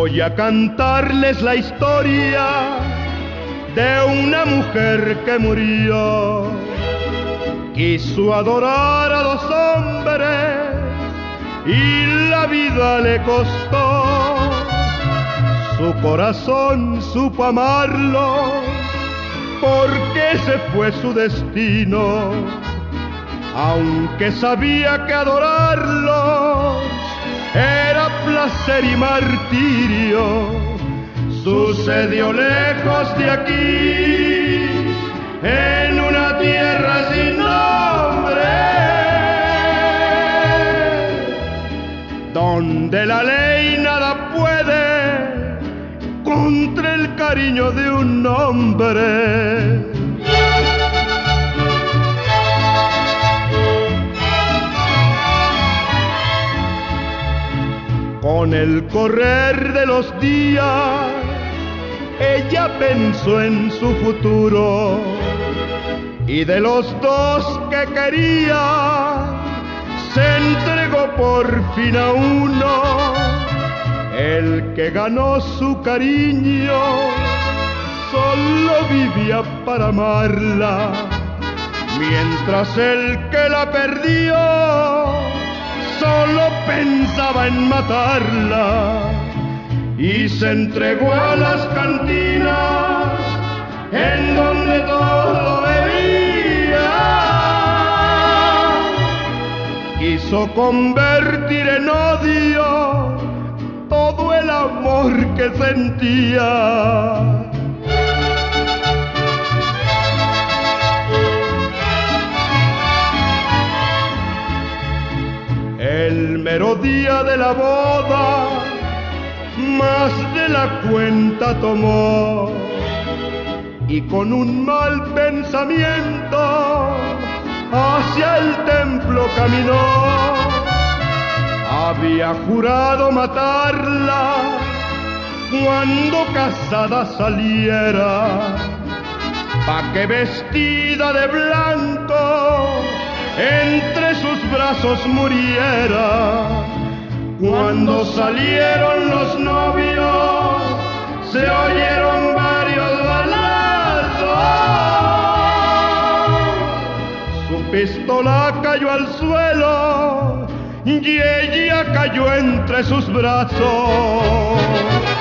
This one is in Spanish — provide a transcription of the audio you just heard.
Voy a cantarles la historia de una mujer que murió. Quiso adorar a dos hombres y la vida le costó. Su corazón supo amarlos porque ese fue su destino. Aunque sabía que adorarlos era placer y martirio, sucedió lejos de aquí, en una tierra sin nombre, donde la ley nada puede contra el cariño de un hombre. Con el correr de los días, ella pensó en su futuro y de los dos que quería, se entregó por fin a uno. El que ganó su cariño solo vivía para amarla, mientras el que la perdió solo pensaba en matarla. Y se entregó a las cantinas en donde todo bebía. Quiso convertir en odio todo el amor que sentía. El mero día de la boda, más de la cuenta tomó y con un mal pensamiento hacia el templo caminó. Había jurado matarla cuando casada saliera, pa' que vestida de blanco entre sus brazos muriera. Cuando salieron los novios, se oyeron varios balazos. Su pistola cayó al suelo y ella cayó entre sus brazos.